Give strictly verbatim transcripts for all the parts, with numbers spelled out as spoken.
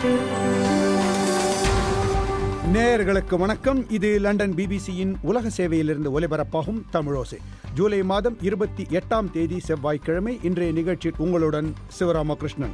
நேயர்களுக்கு வணக்கம். இது லண்டன் பிபிசியின் உலக சேவையிலிருந்து ஒலிபரப்பாகும் தமிழோசை. ஜூலை மாதம் இருபத்தி எட்டாம் தேதி செவ்வாய்க்கிழமை. இன்றைய நிகழ்ச்சியில் உங்களுடன் சிவராமகிருஷ்ணன்.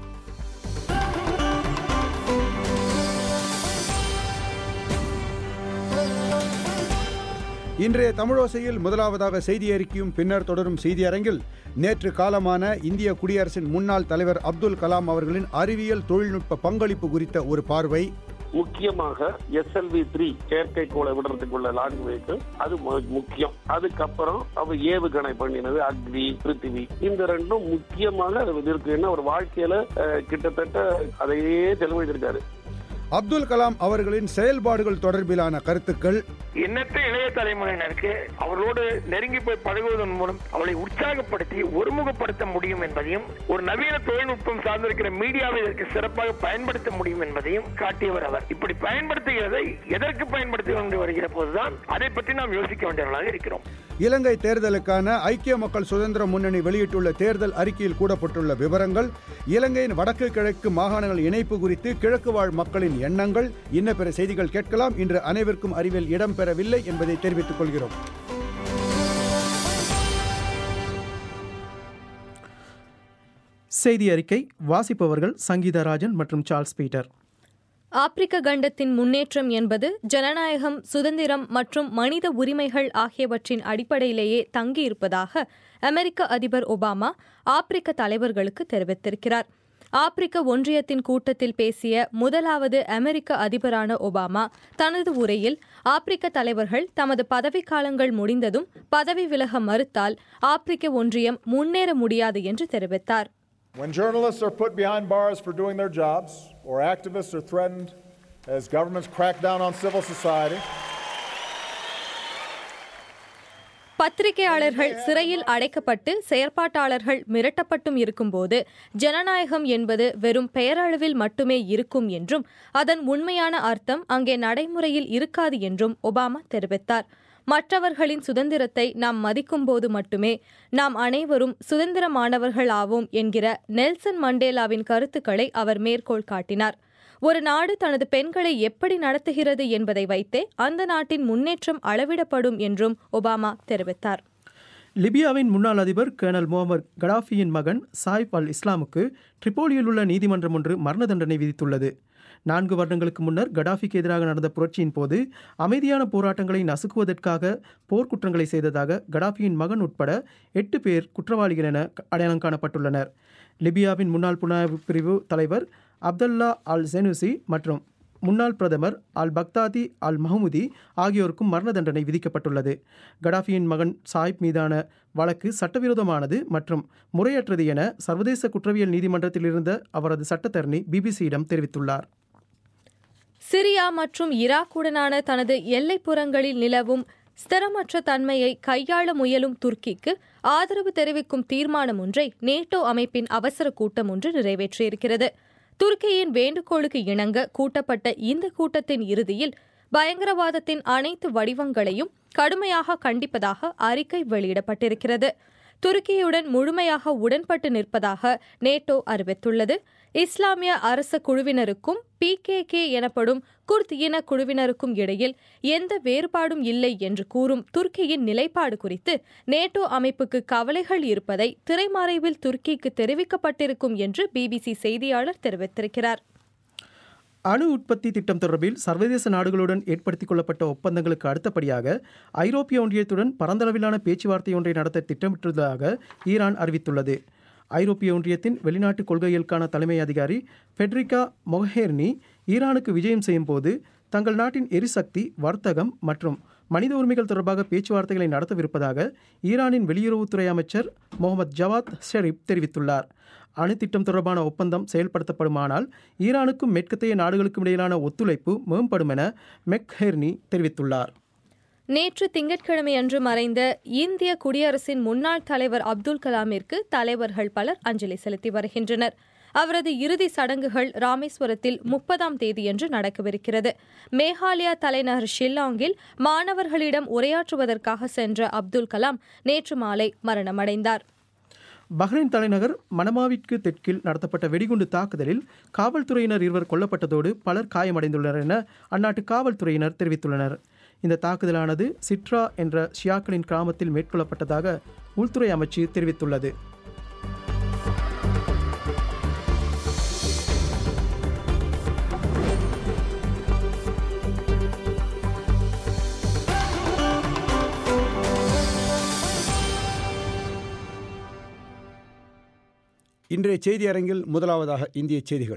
இன்றைய தமிழோசையில் முதலாவதாக செய்தி அறிக்கையும் பின்னர் தொடரும் செய்தி அரங்கில் நேற்று காலமான இந்திய குடியரசின் முன்னாள் தலைவர் அப்துல் கலாம் அவர்களின் அறிவியல் தொழில்நுட்ப பங்களிப்பு குறித்த ஒரு பார்வை. முக்கியமாக எஸ் எல் வி த்ரீ செயற்கைக்கோளை விடுறதுக்குள்ள லான்ச் வெஹிக்கிள் அது முக்கியம். அதுக்கப்புறம் அவர் ஏவுகணை பண்ணினது அக்னி, பிருத்திவி, இந்த ரெண்டும் முக்கியமாக இருக்கு. என்ன ஒரு வாழ்க்கையில கிட்டத்தட்ட அதையே செலவழிச்சிருக்காரு. அப்துல் கலாம் அவர்களின் செயல்பாடுகள் தொடர்பிலான கருத்துக்கள். எண்ணற்ற இளைய தலைமுறையினருக்கு அவர்களோடு நெருங்கி போய் பழகுவதன் மூலம் அவளை உற்சாகப்படுத்தி ஒருமுகப்படுத்த முடியும் என்பதையும், ஒரு நவீன தொழில்நுட்பம் சார்ந்திருக்கிற மீடியாவை இதற்கு சிறப்பாக பயன்படுத்த முடியும் என்பதையும் காட்டியவர் அவர். இப்படி பயன்படுத்துகிறதை எதற்கு பயன்படுத்தி கொண்டு வருகிற போதுதான் அதை பற்றி நாம் யோசிக்க வேண்டியவர்களாக இருக்கிறோம். இலங்கை தேர்தலுக்கான ஐக்கிய மக்கள் சுதந்திர முன்னணி வெளியிட்டுள்ள தேர்தல் அறிக்கையில் கூறப்பட்டுள்ள விவரங்கள், இலங்கையின் வடக்கு கிழக்கு மாகாணங்கள் இணைப்பு குறித்து கிழக்கு வாழ் மக்களின் எண்ணங்கள், இன்ன பிற செய்திகள் கேட்கலாம். இன்று அனைவருக்கும் அறிவில் இடம்பெறவில்லை என்பதை தெரிவித்துக் கொள்கிறோம். செய்தி அறிக்கை வாசிப்பவர்கள் சங்கீதராஜன் மற்றும் சார்ல்ஸ் பீட்டர். ஆப்பிரிக்க கண்டத்தின் முன்னேற்றம் என்பது ஜனநாயகம், சுதந்திரம் மற்றும் மனித உரிமைகள் ஆகியவற்றின் அடிப்படையிலேயே தங்கியிருப்பதாக அமெரிக்க அதிபர் ஒபாமா ஆப்பிரிக்க தலைவர்களுக்கு தெரிவித்திருக்கிறார். ஆப்பிரிக்க ஒன்றியத்தின் கூட்டத்தில் பேசிய முதலாவது அமெரிக்க அதிபரான ஒபாமா தனது உரையில் ஆப்பிரிக்க தலைவர்கள் தமது பதவிக்காலங்கள் முடிந்ததும் பதவி விலக மறுத்தால் ஆப்பிரிக்க ஒன்றியம் முன்னேற முடியாது என்று தெரிவித்தார். When journalists are put behind bars for doing their jobs, or activists are threatened as governments crack down on civil society, பத்திரிகையாளர்கள் சிறையில் அடைக்கப்பட்டு செயற்பாட்டாளர்கள் மிரட்டப்பட்டும் இருக்கும்போது ஜனநாயகம் என்பது வெறும் பெயரளவில் மட்டுமே இருக்கும் என்றும் அதன் உண்மையான அர்த்தம் அங்கே நடைமுறையில் இருக்காது என்றும் ஒபாமா தெரிவித்தார். மற்றவர்களின் சுதந்திரத்தை நாம் மதிக்கும் போது மட்டுமே நாம் அனைவரும் சுதந்திரமானவர்கள் ஆவோம் என்கிற நெல்சன் மண்டேலாவின் கருத்துக்களை அவர் மேற்கோள் காட்டினார். ஒரு நாடு தனது பெண்களை எப்படி நடத்துகிறது என்பதை வைத்தே அந்த நாட்டின் முன்னேற்றம் அளவிடப்படும் என்றும் ஒபாமா தெரிவித்தார். லிபியாவின் முன்னாள் அதிபர் கர்னல் முகமது கடாஃபியின் மகன் சாயிப் அல் இஸ்லாமுக்கு ட்ரிபோலியில் உள்ள நீதிமன்றம் ஒன்று மரண தண்டனை விதித்துள்ளது. நான்கு வருடங்களுக்கு முன்னர் கடாஃபிக்கு எதிராக நடந்த புரட்சியின் போது அமைதியான போராட்டங்களை நசுக்குவதற்காக போர்க்குற்றங்களை செய்ததாக கடாஃபியின் மகன் உட்பட எட்டு பேர் குற்றவாளிகள் என அடையாளம் காணப்பட்டுள்ளனர். லிபியாவின் முன்னாள் புலனாய்வு பிரிவு தலைவர் அப்துல்லா அல் செனுசி மற்றும் முன்னாள் பிரதமர் அல் பக்தாதி அல் மஹமுதி ஆகியோருக்கும் மரண தண்டனை விதிக்கப்பட்டுள்ளது. கடாஃபியின் மகன் சாயிப் மீதான வழக்கு சட்டவிரோதமானது மற்றும் முறையற்றது என சர்வதேச குற்றவியல் நீதிமன்றத்தில் இருந்த அவரது சட்டத்தரணி பிபிசியிடம் தெரிவித்துள்ளார். சிரியா மற்றும் ஈராக்குடனான தனது எல்லைப்புறங்களில் நிலவும் ஸ்திரமற்ற தன்மையை கையாள முயலும் துருக்கிக்கு ஆதரவு தெரிவிக்கும் தீர்மானம் ஒன்றை நேட்டோ அமைப்பின் அவசர கூட்டம் ஒன்று நிறைவேற்றியிருக்கிறது. துருக்கியின் வேண்டுகோளுக்கு இணங்க கூட்டப்பட்ட இந்த கூட்டத்தின் இறுதியில் பயங்கரவாதத்தின் அனைத்து வடிவங்களையும் கடுமையாக கண்டிப்பதாக அறிக்கை வெளியிடப்பட்டிருக்கிறது. துருக்கியுடன் முழுமையாக உடன்பட்டு நிற்பதாக நேட்டோ அறிவித்துள்ளது. இஸ்லாமிய அரச குழுவினருக்கும் பி கே கே எனப்படும் குர்த் இன குழுவினருக்கும் இடையில் எந்த வேறுபாடும் இல்லை என்று கூறும் துருக்கியின் நிலைப்பாடு குறித்து நேட்டோ அமைப்புக்கு கவலைகள் இருப்பதை திரைமறைவில் துருக்கிக்கு தெரிவிக்கப்பட்டிருக்கும் என்று பிபிசி செய்தியாளர் தெரிவித்திருக்கிறார். அணு உற்பத்தி திட்டம் தொடர்பில் சர்வதேச நாடுகளுடன் ஏற்படுத்திக் கொள்ளப்பட்ட ஒப்பந்தங்களுக்கு அடுத்தபடியாக ஐரோப்பிய ஒன்றியத்துடன் பரந்தளவிலான பேச்சுவார்த்தை ஒன்றை நடத்த திட்டமிட்டுள்ளதாக ஈரான் அறிவித்துள்ளது. ஐரோப்பிய ஒன்றியத்தின் வெளிநாட்டு கொள்கைகளுக்கான தலைமை அதிகாரி ஃபெட்ரிகா மொகஹெர்னி ஈரானுக்கு விஜயம் செய்யும் போது தங்கள் நாட்டின் எரிசக்தி, வர்த்தகம் மற்றும் மனித உரிமைகள் தொடர்பாக பேச்சுவார்த்தைகளை நடத்தவிருப்பதாக ஈரானின் வெளியுறவுத்துறை அமைச்சர் முகமது ஜவாத் ஷெரீப் தெரிவித்துள்ளார். அணு திட்டம் தொடர்பான ஒப்பந்தம் செயல்படுத்தப்படுமானால் ஈரானுக்கும் மேற்கத்தைய நாடுகளுக்கும் இடையிலான ஒத்துழைப்பு மேம்படும் என மெக்ஹெர்னி தெரிவித்துள்ளார். நேற்று திங்கட்கிழமை அன்று மறைந்த இந்திய குடியரசின் முன்னாள் தலைவர் அப்துல் கலாமிற்கு தலைவர்கள் பலர் அஞ்சலி செலுத்தி வருகின்றனர். அவரது இறுதி சடங்குகள் ராமேஸ்வரத்தில் முப்பதாம் தேதியன்று நடக்கவிருக்கிறது. மேகாலயா தலைநகர் ஷில்லாங்கில் மாணவர்களிடம் உரையாற்றுவதற்காக சென்ற அப்துல் கலாம் நேற்று மாலை மரணமடைந்தார். பஹ்ரைன் தலைநகர் மனமாவிற்கு தெற்கில் நடத்தப்பட்ட வெடிகுண்டு தாக்குதலில் காவல்துறையினர் இருவர் கொல்லப்பட்டதோடு பலர் காயமடைந்துள்ளனர் என அந்நாட்டு காவல்துறையினர் தெரிவித்துள்ளனர். இந்த தாக்குதலானது சிட்ரா என்ற ஷியாக்களின் கிராமத்தில் மேற்கொள்ளப்பட்டதாக உள்துறை அமைச்சு தெரிவித்துள்ளது. இன்றைய செய்தி அரங்கில் முதலாவதாக இந்திய செய்திகள்.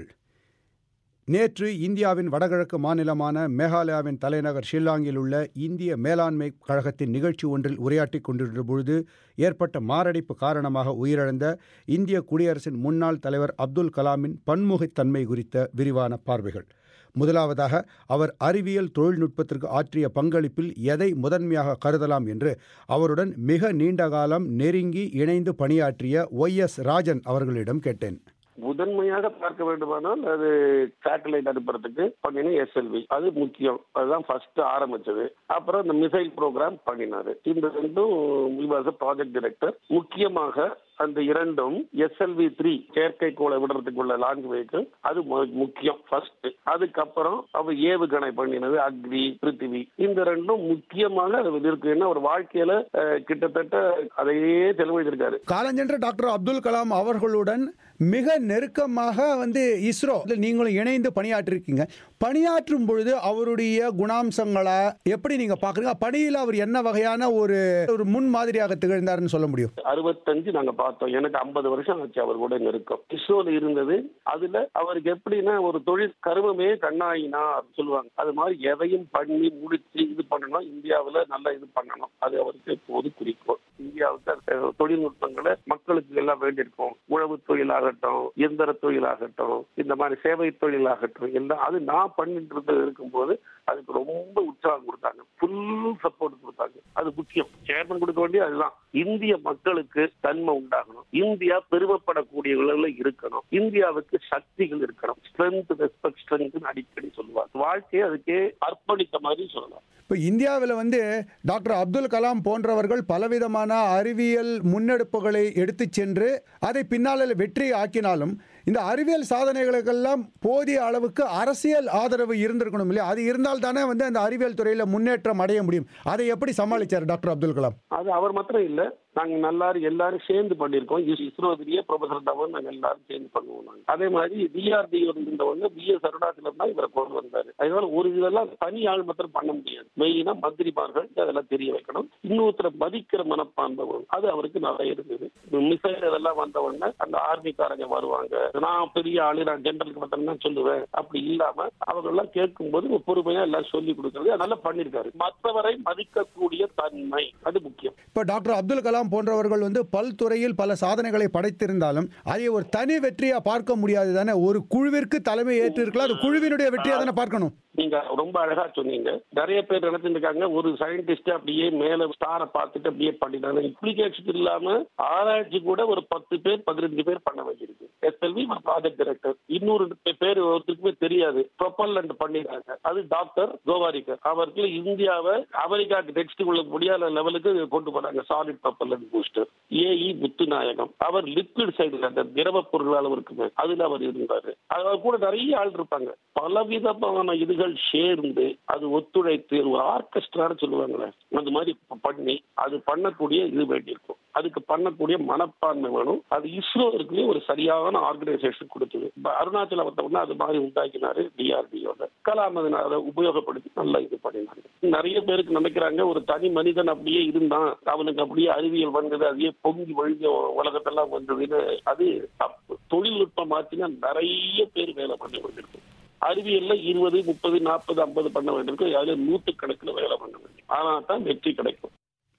நேற்று இந்தியாவின் வடகிழக்கு மாநிலமான மேகாலயாவின் தலைநகர் ஷில்லாங்கில் உள்ள இந்திய மேலாண்மை கழகத்தின் நிகழ்ச்சி ஒன்றில் உரையாற்றிக் கொண்டிருந்த பொழுது ஏற்பட்ட மாரடைப்பு காரணமாக உயிரிழந்த இந்திய குடியரசின் முன்னாள் தலைவர் அப்துல் கலாமின் பன்முகத்தன்மை குறித்த விரிவான பார்வைகள். முதலாவதாக அவர் அறிவியல் தொழில்நுட்பத்திற்கு ஆற்றிய பங்களிப்பில் எதை முதன்மையாக கருதலாம் என்று அவருடன் மிக நீண்ட காலம் நெருங்கி இணைந்து பணியாற்றிய ஒய் எஸ் ராஜன் அவர்களிடம் கேட்டேன். முதன்மையாக பார்க்க வேண்டுமானால் அது சேட்டலைட் அனுப்புறதுக்கு பண்ணின எஸ்எல்வி, அது முக்கியம். அதுதான் ஃபர்ஸ்ட் ஆரம்பிச்சது. அப்புறம் இந்த மிசைல் ப்ரோக்ராம் பண்ணினாரு. இந்த ரெண்டும் ப்ராஜெக்ட் டைரக்டர். முக்கியமாக அந்த இரண்டும் எஸ்எல்வி த்ரீ செயற்கைக்கோளை விடுறதுக்குள்ள லான்ச் வெஹிக்கிள், அது முக்கியம் ஃபர்ஸ்ட். அதுக்கப்புறம் அவர் ஏவுகணை பண்ணினது அக்னி, பிருத்திவி. இந்த ரெண்டும் முக்கியமாக இருக்கு. என்ன ஒரு வாழ்க்கையில கிட்டத்தட்ட அதையே செலவழிச்சிருக்காரு. காலஞ்சென்ற டாக்டர் அப்துல் கலாம் அவர்களுடன் மிக நெருக்கமாக வந்து இஸ்ரோ நீங்களும் இணைந்து பணியாற்றிருக்கீங்க. பணியாற்றும் பொழுது அவருடைய குணாம்சங்களை எப்படி நீங்க பாக்குறீங்க? பணியில் அவர் என்ன வகையான ஒரு ஒரு முன் மாதிரியாக திகழ்ந்தார்னு சொல்ல முடியும்? அறுபத்தஞ்சு நாங்க பார்த்தோம். எனக்கு ஐம்பது வருஷம் ஆச்சு அவர் கூட நெருக்கம். இஸ்ரோல இருந்தது. அதுல அவருக்கு எப்படின்னா ஒரு தொழில் கருமமே கண்ணாயினா சொல்லுவாங்க. அது மாதிரி எதையும் பண்ணி முடிச்சு இது பண்ணணும், இந்தியாவில நல்லா இது பண்ணணும். அது அவருக்கு எப்போது குறிக்கோள். இந்தியாவுக்கு தொழில்நுட்பங்களை மக்களுக்கு எல்லாம் வேண்டியிருக்கும். உழவு தொழிலாகட்டும், இயந்திர தொழிலாகட்டும், இந்த மாதிரி சேவை தொழிலாகட்டும், எல்லாம் அது நான் பண்ணிட்டு இருந்து இருக்கும்போது அதுக்கு ரொம்ப உற்சாகம் கொடுத்தாங்க. ஃபுல் சப்போர்ட் கொடுத்தாங்க. அது முக்கியம். சேர்மன் கொடுக்க வேண்டிய அதுதான். இந்திய மக்களுக்கு தன்மை உண்டாகணும். இந்தியா பெருமைப்படக்கூடிய விளைவுல இருக்கணும். இந்தியாவுக்கு சக்திகள் இருக்கணும். ஸ்ட்ரென்த், ரெஸ்பெக்ட், ஸ்ட்ரென்த் அடிக்கடி சொல்லுவாங்க. வாழ்க்கையை அதுக்கே அர்ப்பணித்த மாதிரி சொல்லலாம். இப்போ இந்தியாவில் வந்து டாக்டர் அப்துல் கலாம் போன்றவர்கள் பலவிதமான அறிவியல் முன்னெடுப்புகளை எடுத்து சென்று அதை பின்னால் வெற்றி ஆக்கினாலும் இந்த அறிவியல் சாதனைகளுக்கெல்லாம் போதிய அளவுக்கு அரசியல் ஆதரவு இருந்திருக்கணும் இல்லையா? அது இருந்தால் தானே வந்து அந்த அறிவியல் துறையில் முன்னேற்றம் அடைய முடியும். அதை எப்படி சமாளிச்சார் டாக்டர் அப்துல் கலாம்? அது அவர் மாத்திரம் இல்லை, நாங்க நல்லாரும் எல்லாரும் சேர்ந்து பண்ணிருக்கோம். இஸ்ரோதிலேயே ப்ரொஃபசர் தவன் நாங்க எல்லாரும் சேர்ந்து பண்ணுவோம். நாங்க அதே மாதிரி டிஆர்டிஓ இருந்தவங்க பி எஸ் அருணாச்சலம் தான் இவரை கொண்டு வந்தாரு. அதனால ஒரு இதெல்லாம் தனி ஆள் மாத்திரம் பண்ண முடியாது. மெயினா மந்திரிமார்கள் அதெல்லாம் தெரிய வைக்கணும். இன்னொருத்தரை மதிக்கிற மனப்பான்மை அது அவருக்கு நிறைய இருந்தது. மிசைல் இதெல்லாம் வந்தவொடனே அந்த ஆர்மிக்காரங்க வருவாங்க. நான் பெரிய ஆளு, நான் ஜெனரலுக்கு மட்டும் தான் சொல்லுவேன். அப்படி இல்லாம அவங்க எல்லாம் கேட்கும் போது பொறுமையா எல்லாம் சொல்லி கொடுக்கறது அதெல்லாம் பண்ணிருக்காரு. மற்றவரை மதிக்கக்கூடிய தன்மை அது முக்கியம். இப்ப டாக்டர் அப்துல் கலாம் போன்றவர்கள் வந்து பல்துறையில் பல சாதனைகளை படைத்திருந்தாலும் அதை ஒரு தனி வெற்றியா பார்க்க முடியாது தானே? ஒரு குழுவிற்கு தலைமை ஏற்று இருக்கலாம். அது குழுவினுடைய வெற்றியா தானே பார்க்கணும். நீங்க ரொம்ப அழகா சொன்னீங்க. நிறைய பேர் நினைச்சிட்டு இருக்காங்க ஒரு சயின்டிஸ்ட் அப்படியே மேல ஸ்டாரை பார்த்துட்டு அப்படியே பண்ணிட்டாங்க. இம்ப்ளிகேஷன் இல்லாம ஆராய்ச்சி கூட ஒரு பத்து பேர் பதினஞ்சு பேர் பண்ண வேண்டியிருக்கு. SLV project director. இன்னொரு பேர் ஒருத்தருக்குமே தெரியாது. ப்ரொபல்லண்ட் பண்ணிருக்காங்க. அது டாக்டர் கோவாரிக்கர். அவருக்கு இந்தியாவை அமெரிக்காவுக்கு நெக்ஸ்ட் உள்ள முடியாத லெவலுக்கு கொண்டு போனாங்க. Solid propellant booster. AE Muthunayagam அவர் லிக்விட் சைடு அந்த திரவ பொருள் அளவு இருக்குமே அதுல அவர் இருந்தாரு. அவர் கூட நிறைய ஆள் இருப்பாங்க. பலவிதமான இதுகள் சேர்ந்து அது ஒத்துழைத்து ஒரு ஆர்கெஸ்ட்ரான்னு சொல்லுவாங்களே அந்த மாதிரி பண்ணி அது பண்ணக்கூடிய இது வேண்டியிருக்கும். அதுக்கு பண்ணக்கூடிய மனப்பான்மை வேணும். அது இஸ்ரோ இருக்குமே ஒரு சரியான ஆர்கனைசேஷன் கொடுத்தது. அருணாச்சலத்தை அது மாதிரி உண்டாக்கினாரு டிஆர்டிஓல. கலாம் அதை உபயோகப்படுத்தி நல்லா இது பண்ணினாங்க. நிறைய பேருக்கு நினைக்கிறாங்க ஒரு தனி மனிதன் அப்படியே இருந்தான், அவனுக்கு அப்படியே அறிவியல் வந்தது, அதையே பொங்கி வழிஞ்ச உலகத்தெல்லாம் வந்ததுன்னு. அது தப்பு. தொழில்நுட்பம் மாற்றினா நிறைய பேர் வேலை பண்ணி கொண்டிருக்கும். அறிவியல்ல இருபது முப்பது நாற்பது ஐம்பது பண்ண வேண்டியிருக்கும். அதுல நூற்றுக்கணக்கில் வேலை பண்ண வேண்டும். ஆனால் தான் வெற்றி கிடைக்கும்.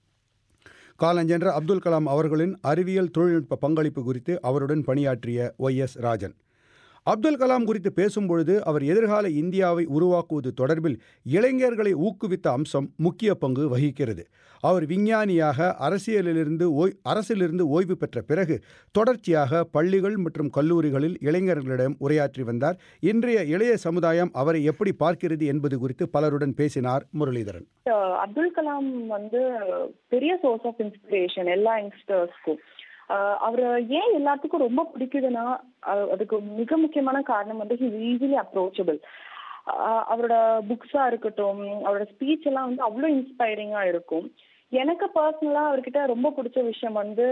காலஞ்சென்ற அப்துல் கலாம் அவர்களின் அறிவியல் தொழில்நுட்ப பங்களிப்பு குறித்து அவருடன் பணியாற்றிய ஒய் எஸ் ராஜன். அப்துல் கலாம் குறித்து பேசும்பொழுது அவர் எதிர்கால இந்தியாவை உருவாக்குவது தொடர்பில் இளைஞர்களை ஊக்குவித்த அம்சம் முக்கிய பங்கு வகிக்கிறது. அவர் விஞ்ஞானியாக அரசியலிலிருந்து ஓய் அரசிலிருந்து ஓய்வு பெற்ற பிறகு தொடர்ச்சியாக பள்ளிகள் மற்றும் கல்லூரிகளில் இளைஞர்களிடம் உரையாற்றி வந்தார். இன்றைய இளைய சமுதாயம் அவரை எப்படி பார்க்கிறது என்பது குறித்து பலருடன் பேசினார் முரளிதரன். அப்துல் கலாம் வந்து பெரிய சோர்ஸ் ஆஃப் இன்ஸ்பிரேஷன் எல்லா யங்ஸ்டர்ஸ்க்கும். அவரை ஏன் எல்லாத்துக்கும் ரொம்ப பிடிக்குதுன்னா அதுக்கு மிக முக்கியமான காரணம் வந்து ஹி இஸ் ஈஸிலி அப்ரோச்சபிள். அவரோட புக்ஸா இருக்கட்டும், அவரோட ஸ்பீச் எல்லாம் வந்து அவ்வளோ இன்ஸ்பைரிங்கா இருக்கும். எனக்கு பர்சனலா அவர்கிட்ட ரொம்ப பிடிச்ச விஷயம் வந்து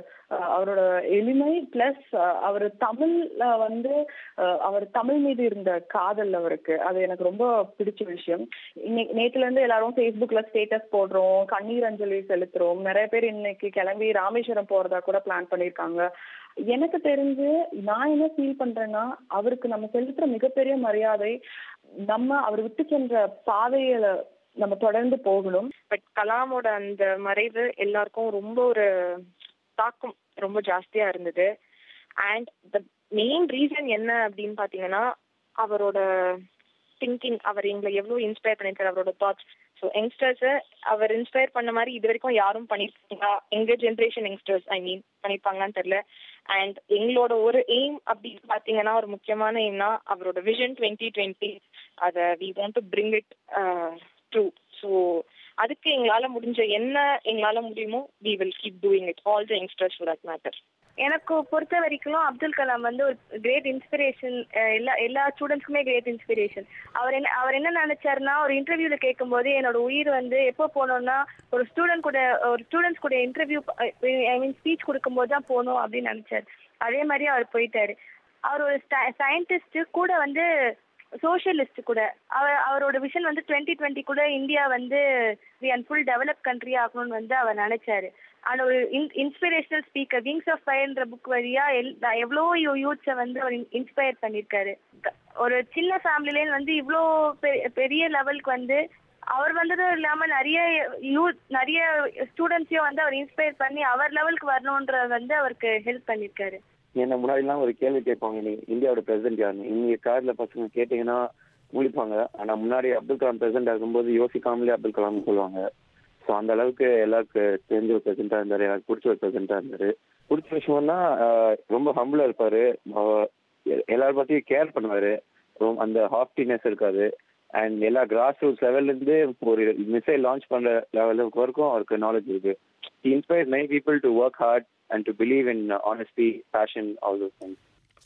அவரோட எளிமை, பிளஸ் அவர் தமிழ்ல வந்து அவர் தமிழ் மீது இருந்த காதல் அவருக்கு, அது எனக்கு ரொம்ப பிடிச்ச விஷயம். இன்னைக்கு நேற்றுல இருந்து எல்லாரும் ஃபேஸ்புக்ல ஸ்டேட்டஸ் போடுறோம், கண்ணீர் அஞ்சலி செலுத்துறோம். நிறைய பேர் இன்னைக்கு கிளம்பி ராமேஸ்வரம் போறதா கூட பிளான் பண்ணியிருக்காங்க. எனக்கு தெரிஞ்சு நான் என்ன ஃபீல் பண்றேன்னா, அவருக்கு நம்ம செலுத்துற மிகப்பெரிய மரியாதை நம்ம அவர் விட்டு சென்ற பாதையில நம்ம தொடர்ந்து போகணும். பட் கலாமோட அந்த மறைவு எல்லாருக்கும் ரொம்ப ஒரு தாக்கம் ரொம்ப ஜாஸ்தியா இருந்தது. அண்ட் த மெயின் ரீசன் என்ன அப்படின்னு பாத்தீங்கன்னா, அவரோட திங்கிங், அவர் எங்களை எவ்வளவு இன்ஸ்பயர் பண்ணிருக்காரு, அவரோட தாட்ஸ். ஸோ யங்ஸ்டர்ஸை அவர் இன்ஸ்பயர் பண்ண மாதிரி இது வரைக்கும் யாரும் பண்ணிருப்பாங்களா, எங்க ஜென்ரேஷன் யங்ஸ்டர்ஸ் ஐ மீன் பண்ணிருப்பாங்களான்னு தெரியல. அண்ட் எங்களோட ஒரு எய்ம் அப்படின்னு பாத்தீங்கன்னா, ஒரு முக்கியமான எய்ம்னா அவரோட விஷன் டுவெண்ட்டி டுவெண்ட்டி, அதை we want to bring it true. So அதுக்கு எங்களால முடிஞ்ச என்ன எங்களால முடியுமோ we will keep doing it, all the youngsters for that matter. எனக்கு பொறுத்த வரைக்கும் அப்துல் கலாம் வந்து ஒரு கிரேட் இன்ஸ்பிரேஷன், எல்லா எல்லா ஸ்டூடெண்ட்ஸ்க்குமே கிரேட் இன்ஸ்பிரேஷன். அவர் என்ன அவர் என்ன நினைச்சாருன்னா, ஒரு இன்டர்வியூல கேட்கும் போது என்னோட உயிர் வந்து எப்போ போனோம்னா ஒரு ஸ்டூடெண்ட் கூட ஒரு ஸ்டூடெண்ட்ஸ் கூட இன்டர்வியூ ஐ மீன் ஸ்பீச் கொடுக்கும்போது தான் போகணும் அப்படின்னு நினைச்சாரு. அதே மாதிரி அவர் போயிட்டாரு. அவர் ஒரு சயின்டிஸ்ட் கூட வந்து சோஷியலிஸ்ட் கூட. அவர் அவரோட விஷன் வந்து டுவெண்ட்டி டுவெண்ட்டி கூட இந்தியா வந்து ஃபுல் டெவலப் கண்ட்ரி ஆகணும்னு வந்து அவர் நினைச்சாரு. அந்த ஒரு இன்ஸ்பிரேஷனல் ஸ்பீக்கர், விங்ஸ் ஆஃப் ஃபயர்ன்ற புக் வழியா எல் எவ்வளோ யூத்ஸை வந்து அவர் இன்ஸ்பயர் பண்ணியிருக்காரு. ஒரு சின்ன ஃபேமிலிலேயே வந்து இவ்வளோ பெரிய லெவலுக்கு வந்து அவர் வந்ததும் இல்லாமல் நிறைய யூத் நிறைய ஸ்டூடெண்ட்ஸையும் வந்து அவர் இன்ஸ்பயர் பண்ணி அவர் லெவலுக்கு வரணுன்ற வந்து அவருக்கு ஹெல்ப் பண்ணியிருக்காரு. என்ன முன்னாடிலாம் ஒரு கேள்வி கேட்பாங்க, நீ இந்தியாவோட பிரசிடென்ட் யாருன்னு. இன்னைக்கு கார்ல பசங்க கேட்டீங்கன்னா முழிப்பாங்க. ஆனா முன்னாடி அப்துல் கலாம் பிரசிடென்ட் ஆகும்போது யோசிக்காமலே அப்துல் கலாம் சொல்லுவாங்க. ஸோ அந்த அளவுக்கு எல்லாருக்கு தெரிஞ்ச ஒரு பிரசிடென்டா இருந்தாரு, எனக்கு பிடிச்ச ஒரு பிரசிடென்டா இருந்தாரு. பிடிச்ச விஷயம்னா ரொம்ப ஹம்பிளா இருப்பாரு, எல்லாரும் பத்தியும் கேர் பண்ணுவாரு, அந்த ஹாஃப்டினஸ் இருக்காது. அண்ட் எல்லா கிராஸ் ரூட்ஸ் லெவல்ல இருந்து ஒரு மிசைல் லான்ச் பண்ற லெவலுக்கு வரைக்கும் அவருக்கு நாலேஜ் இருக்கு. He inspires many people to work hard and to believe in honesty, passion, all those things.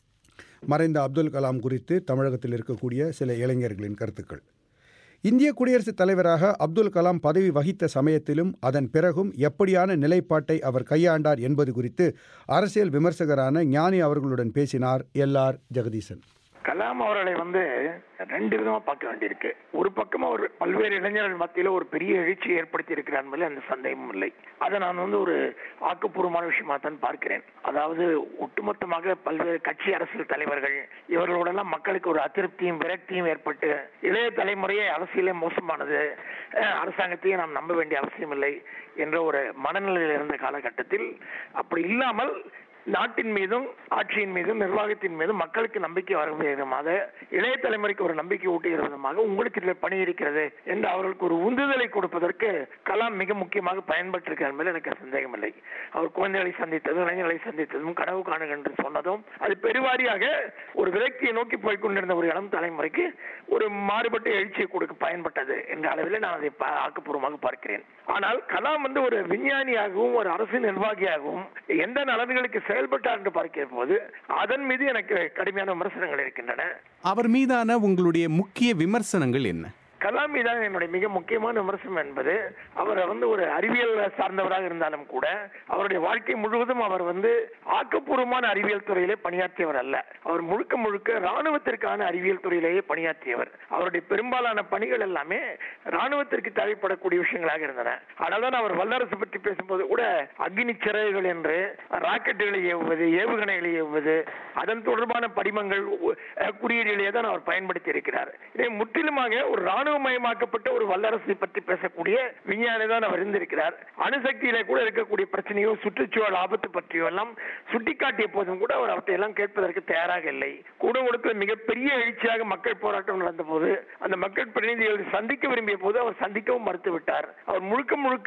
மறைந்த அப்துல் கலாம் குறித்து தமிழகத்தில் இருக்கக்கூடிய சில இளைஞர்களின் கருத்துக்கள். இந்திய குடியரசுத் தலைவராக அப்துல் கலாம் பதவி வகித்த சமயத்திலும் அதன் பிறகும் எப்படியான நிலைப்பாட்டை அவர் கையாண்டார் என்பது குறித்து அரசியல் விமர்சகரான ஞானி அவர்களுடன் பேசினார் எல் ஆர் ஜெகதீசன். கலாம் அவர்களை வந்து ரெண்டு விதமா பார்க்க வேண்டியிருக்கு. ஒரு பக்கமா ஒரு பல்வேறு இளைஞர்கள் மத்தியில ஒரு பெரிய எழுச்சியை ஏற்படுத்தி இருக்கிறார் என்பதில் எந்த சந்தேகமும் இல்லை. அதை நான் வந்து ஒரு ஆக்கப்பூர்வமான விஷயமா தான் பார்க்கிறேன். அதாவது ஒட்டுமொத்தமாக பல்வேறு கட்சி அரசியல் தலைவர்கள் இவர்களோடெல்லாம் மக்களுக்கு ஒரு அதிருப்தியும் விரக்தியும் ஏற்பட்டு இளைய தலைமுறையே அரசியலே மோசமானது, அரசாங்கத்தையே நாம் நம்ப வேண்டிய அவசியம் இல்லை என்ற ஒரு மனநிலையில் இருந்த காலகட்டத்தில் அப்படி இல்லாமல் நாட்டின் மீதும் ஆட்சியின் மீதும் நிர்வாகத்தின் மீதும் மக்களுக்கு நம்பிக்கை வரும் விதமாக, இளைய தலைமுறைக்கு ஒரு நம்பிக்கை ஊட்டுகிற விதமாக உங்களுக்கு இதில் பணி இருக்கிறது என்று அவர்களுக்கு ஒரு உந்துதலை கொடுப்பதற்கு கலாம் மிக முக்கியமாக பயன்பட்டிருக்கிறார் என்பதில் எனக்கு சந்தேகம் இல்லை. அவர் குழந்தைகளை சந்தித்ததும் இளைஞர்களை சந்தித்ததும் கனவு காணுங்க என்று சொன்னதும் அது பெருவாரியாக ஒரு விரக்தியை நோக்கி போய் கொண்டிருந்த ஒரு இளம் தலைமுறைக்கு ஒரு மாறுபட்ட எழுச்சியை கொடுக்க பயன்பட்டது என்ற அளவில் நான் அதை ஆக்கப்பூர்வமாக பார்க்கிறேன். ஆனால் கலாம் வந்து ஒரு விஞ்ஞானியாகவும் ஒரு அரசு நிர்வாகியாகவும் எந்த நலன்களுக்கு செயல்பட்டார் என்று பார்க்கிற போது அதன் மீது எனக்கு கடுமையான விமர்சனங்கள் இருக்கின்றன. அவர் மீதான உங்களுடைய முக்கிய விமர்சனங்கள் என்ன? கலாம் மீதான என்னுடைய மிக முக்கியமான விமர்சனம் என்பது, அவர் வந்து ஒரு அறிவியல் சார்ந்தவராக இருந்தாலும் கூட அவருடைய வாழ்க்கை முழுவதும் அவர் வந்து ஆக்கப்பூர்வமான அறிவியல் துறையிலே பணியாற்றியவர் அல்ல. அவர் முழுக்க முழுக்க ராணுவத்திற்கான அறிவியல் துறையிலேயே பணியாற்றியவர். அவருடைய பெரும்பாலான பணிகள் எல்லாமே ராணுவத்திற்கு தேவைப்படக்கூடிய விஷயங்களாக இருந்தன. அதனால்தான் அவர் வல்லரசு பற்றி பேசும்போது கூட அக்னி சிறகுகள் என்று ராக்கெட்டுகளை ஏவுவது, ஏவுகணைகளை ஏவுவது, அதன் தொடர்பான படிமங்கள் குறியீடுகளையே தான் அவர் பயன்படுத்தி இருக்கிறார். இதை முற்றிலுமாக ஒரு ராணுவ மயமாக்கப்பட்ட ஒரு வல்லரசை பற்றி பேசக்கூடிய விஞ்ஞானி தான் அவர் இருந்திருக்கிறார். அணுசக்தியிலே கூட இருக்கக்கூடிய பிரச்சனையோ சுற்றுச்சூழல் ஆபத்து பற்றியோ எல்லாம் சுட்டிக்காட்டிய போதும் கூட அவர் அவற்றை எல்லாம் கேட்பதற்கு தயாராக இல்லை. கூடங்குளத்தில் மிகப்பெரிய எழுச்சியாக மக்கள் போராட்டம் நடந்த போது அந்த மக்கள் பிரதிநிதிகளை சந்திக்க விரும்பிய போது அவர் சந்திக்கவும் மறுத்துவிட்டார். அவர் முழுக்க முழுக்க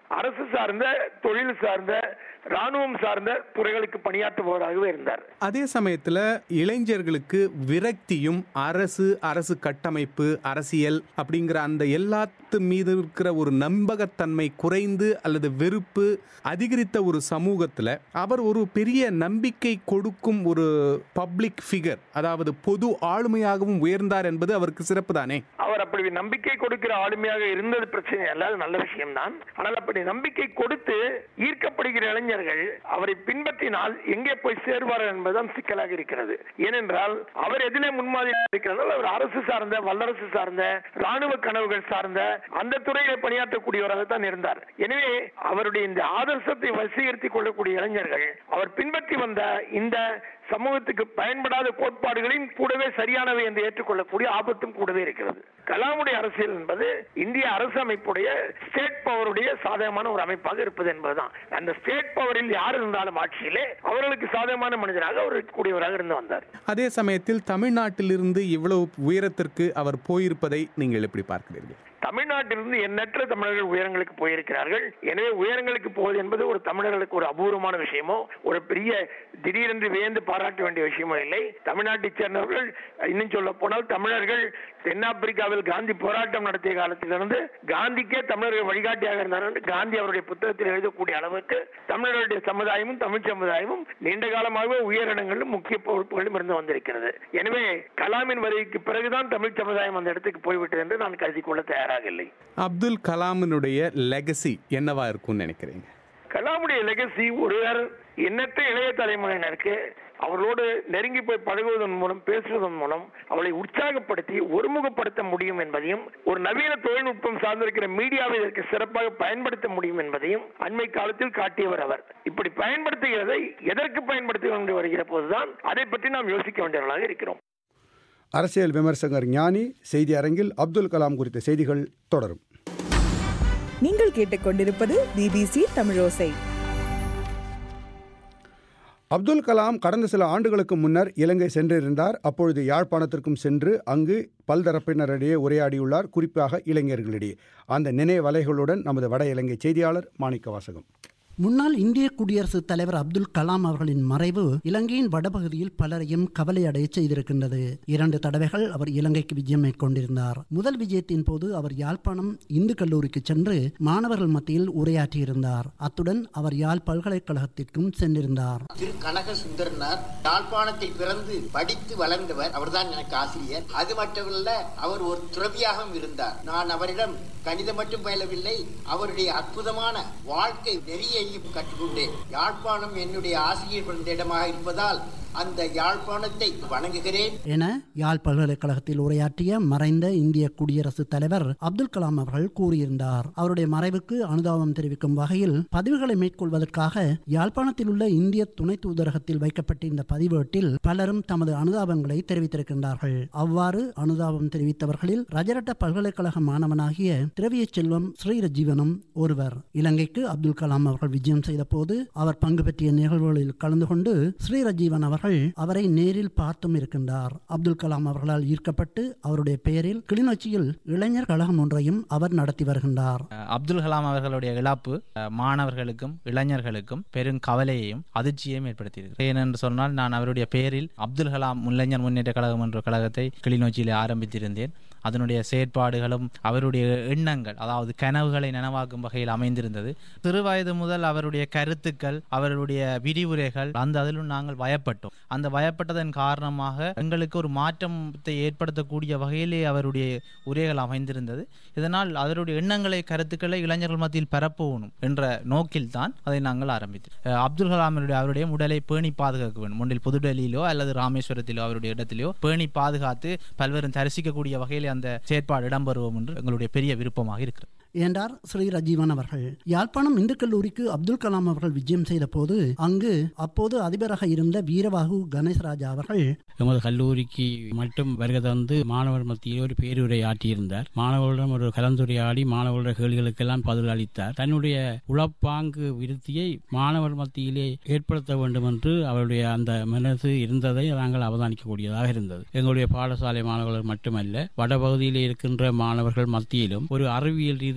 அரசு சார்ந்த, தொழில் சார்ந்த, ராணுவம் சார்ந்த துறைகளுக்கு பணியாற்றுபவராகவே இருந்தார். அதே சமயத்தில் இளைஞர்களுக்கு விரக்தியும் அரசு அரசு கட்டமைப்பு அரசியல் அப்படிங்கிற அந்த எல்லாத்து மீது இருக்கிற ஒரு நம்பகத்தன்மை குறைந்து அல்லது வெறுப்பு அதிகரித்த ஒரு சமூகத்தில் அவர் ஒரு பெரிய நம்பிக்கை கொடுக்கும் ஒரு பப்ளிக் ஃபிகர், அதாவது பொது ஆளுமையாகவும் உயர்ந்தார் என்பது அவருக்கு சிறப்பு தானே. அவர் அப்படி நம்பிக்கை கொடுக்கிற ஆளுமையாக இருந்தது பிரச்சனை அல்ல, அது நல்ல விஷயம்தான். ஆனால் அப்படி நம்பிக்கை கொடுத்து ஈர்க்கப்படுகிற இளைஞர்கள் அவரை பின்பற்றினால் எங்கே போய் சேருவார்கள் என்பதுதான் சிக்கலாக இருக்கிறது. ஏனென்றால் அவர் எதிலே முன்மாதிரி இருக்கிறார்கள், அவர் அரசு சார்ந்த, வல்லரசு சார்ந்த, ராணுவ கனவுகள் சார்ந்த அந்த துறையில் பணியாற்றக்கூடியவராக தான் இருந்தார். எனவே அவருடைய இந்த ஆதர்சத்தை வசீகரித்துக் கொள்ளக்கூடிய இளைஞர்கள் அவர் பின்பற்றி வந்த இந்த சமூகத்துக்கு பயன்படாத கோட்பாடுகளையும் கூடவே சரியானவை என்று ஏற்றுக்கொள்ளக்கூடிய ஆபத்தும் கூடவே இருக்கிறது. கலாமுடைய அரசியல் என்பது இந்திய அரசு அமைப்புடைய ஸ்டேட் பவருடைய சாதகமான ஒரு அமைப்பாக இருப்பது என்பதுதான். அந்த ஸ்டேட் பவரில் யார் இருந்தாலும் ஆட்சியிலே அவர்களுக்கு சாதகமான மனிதராக அவர் இருக்கக்கூடியவராக இருந்து வந்தார். அதே சமயத்தில் தமிழ்நாட்டிலிருந்து இவ்வளவு உயரத்திற்கு அவர் போயிருப்பதை நீங்கள் எப்படி பார்க்கிறீர்கள்? தமிழ்நாட்டிலிருந்து எண்ணற்ற தமிழர்கள் உயரங்களுக்கு போயிருக்கிறார்கள். எனவே உயரங்களுக்கு போவது என்பது ஒரு தமிழர்களுக்கு ஒரு அபூர்வமான விஷயமோ, ஒரு பெரிய திடீரென்று வியந்து பாராட்ட வேண்டிய விஷயமோ இல்லை. தமிழ்நாட்டைச் சேர்ந்தவர்கள், இன்னும் சொல்ல போனால் தமிழர்கள் தென்னாப்பிரிக்காவில் காந்தி போராட்டம் நடத்திய காலத்திலிருந்து காந்திக்கே தமிழர்கள் வழிகாட்டியாக இருந்தார் என்று காந்தி அவருடைய புத்தகத்தில் எழுதக்கூடிய அளவுக்கு தமிழர்களுடைய சமுதாயமும் தமிழ் சமுதாயமும் நீண்ட காலமாகவே உயரிடங்களிலும் முக்கிய பொறுப்புகளும் இருந்து வந்திருக்கிறது. எனவே கலாமின் வருகைக்கு பிறகுதான் தமிழ் சமுதாயம் அந்த இடத்துக்கு போய்விட்டது என்று நான் கருதி கொள்ள தயாராக இல்லை. அப்துல் கலாமினுடைய லெகசி என்னவா இருக்கும்னு நினைக்கிறீங்க? கலாமுடைய லெகசி ஒருவர் எண்ணற்ற இளைய தலைமுறையினருக்கு அவர்களோடு நெருங்கி போய் பழகுவதன் மூலம், பேசுவதன் மூலம் அவளை உற்சாகப்படுத்தி ஒருமுகப்படுத்த முடியும் என்பதையும், ஒரு நவீன தொழில்நுட்பம் சார்ந்திருக்கிற மீடியாவை இதற்கு சிறப்பாக பயன்படுத்த முடியும் என்பதையும் அண்மை காலத்தில் காட்டியவர் அவர். இப்படி பயன்படுத்துகிறதை எதற்கு பயன்படுத்தி கொண்டு வருகிற போதுதான் அதை பற்றி நாம் யோசிக்க வேண்டியவர்களாக இருக்கிறோம். அரசியல் விமர்சகர் ஞானி செய்தி அரங்கில் அப்துல் கலாம் குறித்த செய்திகள் தொடரும். நீங்கள் கேட்டுக்கொண்டிருப்பது பிபிசி தமிழோசை. அப்துல் கலாம் கடந்த சில ஆண்டுகளுக்கு முன்னர் இலங்கை சென்றிருந்தார். அப்பொழுது யாழ்ப்பாணத்திற்கும் சென்று அங்கு பல்தரப்பினரிடையே உரையாடியுள்ளார், குறிப்பாக இளைஞர்களிடையே. அந்த நினைவலைகளுடன் நமது வட இலங்கை செய்தியாளர் மாணிக்க வாசகம். முன்னாள் இந்திய குடியரசுத் தலைவர் அப்துல் கலாம் அவர்களின் மறைவு இலங்கையின் வடபகுதியில் பலரையும் கவலையடைய செய்திருக்கின்றது. இரண்டு தடவைகள் அவர் இலங்கைக்கு விஜயம் மேற்கொண்டிருந்தார். முதல் விஜயத்தின் போது அவர் யாழ்ப்பாணம் இந்து கல்லூரிக்கு சென்று மாணவர்கள் மத்தியில் உரையாற்றியிருந்தார். அத்துடன் அவர் யாழ் பல்கலைக்கழகத்திற்கும் சென்றிருந்தார். திரு கனக சுந்தரனார் யாழ்ப்பாணத்தில் பிறந்து படித்து வளர்ந்தவர். அவர்தான் எனக்கு ஆசிரியர். அது மட்டுமல்ல, அவர் ஒரு துறவியாகவும் இருந்தார். நான் அவரிடம் கணிதம் மட்டும் பயிலவில்லை, அவருடைய அற்புதமான வாழ்க்கை நெறியை கற்றுக்கொண்டேன். யாழ்ப்பாணம் என்னுடைய ஆசிரியர் பிறந்த இடமாக இருப்பதால் அந்த யாழ்ப்பாணத்தை வணங்குகிறேன் என யாழ் பல்கலைக்கழகத்தில் உரையாற்றிய மறைந்த இந்திய குடியரசுத் தலைவர் அப்துல் கலாம் அவர்கள் கூறியிருந்தார். அவருடைய மறைவுக்கு அனுதாபம் தெரிவிக்கும் வகையில் பதிவுகளை மேற்கொள்வதற்காக யாழ்ப்பாணத்தில் உள்ள இந்திய துணை தூதரகத்தில் வைக்கப்பட்டிருந்த பதிவேட்டில் பலரும் தமது அனுதாபங்களை தெரிவித்திருக்கின்றார்கள். அவ்வாறு அனுதாபம் தெரிவித்தவர்களில் ரஜரட்ட பல்கலைக்கழக மாணவனாகிய திரவிய செல்வம் ஸ்ரீரஜீவனும் ஒருவர். இலங்கைக்கு அப்துல் கலாம் அவர்கள் விஜயம் செய்த போது அவர் பங்கு பெற்றிய நிகழ்வுகளில் கலந்து கொண்டு ஸ்ரீரஜீவன் அவர்கள் அவரை நேரில் பார்த்தும் இருக்கின்றார். அப்துல் கலாம் அவர்களால் ஈர்க்கப்பட்டு அவருடைய பெயரில் கிளிநொச்சியில் இளைஞர் கழகம் ஒன்றையும் அவர் நடத்தி வருகின்றார். அப்துல் கலாம் அவர்களுடைய இழப்பு மாணவர்களுக்கும் இளைஞர்களுக்கும் பெரும் கவலையையும் அதிர்ச்சியையும் ஏற்படுத்தியிருக்கிறது. ஏனென்று சொன்னால், நான் அவருடைய பெயரில் அப்துல் கலாம் இளைஞர் முன்னேற்ற கழகம் என்ற கழகத்தை கிளிநொச்சியில் ஆரம்பித்திருந்தேன். அதனுடைய செயற்பாடுகளும் அவருடைய எண்ணங்கள், அதாவது கனவுகளை நனவாக்கும் வகையில் அமைந்திருந்தது. சிறு வயது முதல் அவருடைய கருத்துக்கள், அவருடைய விரிவுரைகள், அந்த அதிலும் நாங்கள் பயப்பட்டோம். அந்த பயப்பட்டதன் காரணமாக எங்களுக்கு ஒரு மாற்றத்தை ஏற்படுத்தக்கூடிய வகையிலே அவருடைய உரைகள் அமைந்திருந்தது. இதனால் அவருடைய எண்ணங்களை, கருத்துக்களை இளைஞர்கள் மத்தியில் பரப்பணும் என்ற நோக்கில் தான் அதை நாங்கள் ஆரம்பித்தோம். அப்துல் கலாமினுடைய அவருடைய உடலை பேணி பாதுகாக்க வேண்டும். ஒன்றில் புதுடெல்லியிலோ அல்லது ராமேஸ்வரத்திலோ அவருடைய இடத்திலோ பேணி பாதுகாத்து பல்வேறு தரிசிக்கக்கூடிய வகையில் அந்த செயற்பாடு இடம்பெறுவோம் என்று எங்களுடைய பெரிய விருப்பமாக இருக்கிறது என்றார் ஸ்ரீ ரஜீவன் அவர்கள். யாழ்ப்பாணம் இந்து கல்லூரிக்கு அப்துல் கலாம் அவர்கள் விஜயம் செய்த போது அங்கு அப்போது அதிபராக இருந்த வீரவாகு கணேசராஜா அவர்கள் எமது கல்லூரிக்கு மட்டும் வருகை தந்து மாணவர் மத்தியில் ஒரு பேருரை ஆற்றியிருந்தார். மாணவர்களிடம் ஒரு கலந்துரையாடி மாணவர்களுடைய கேள்விகளுக்கெல்லாம் பதில் அளித்தார். தன்னுடைய உளப்பாங்கு விருத்தியை மாணவர் மத்தியிலே ஏற்படுத்த வேண்டும் என்று அவருடைய அந்த மனசு இருந்ததை நாங்கள் அவதானிக்கக்கூடியதாக இருந்தது. எங்களுடைய பாடசாலை மாணவர்கள் மட்டுமல்ல, வடபகுதியிலே இருக்கின்ற மாணவர்கள் மத்தியிலும் ஒரு அறிவியல் ரீதியான